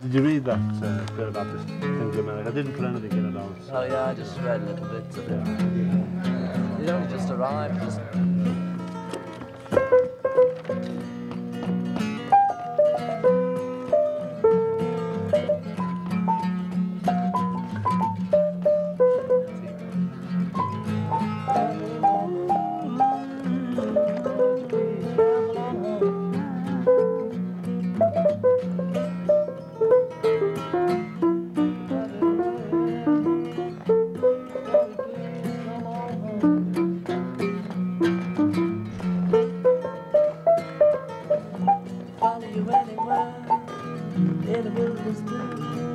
Did you read that bit about this Tinglemannock? I didn't put anything in it on. Oh yeah, I just read a little bit of it. It only just arrived. Follow you anywhere in the wilderness too.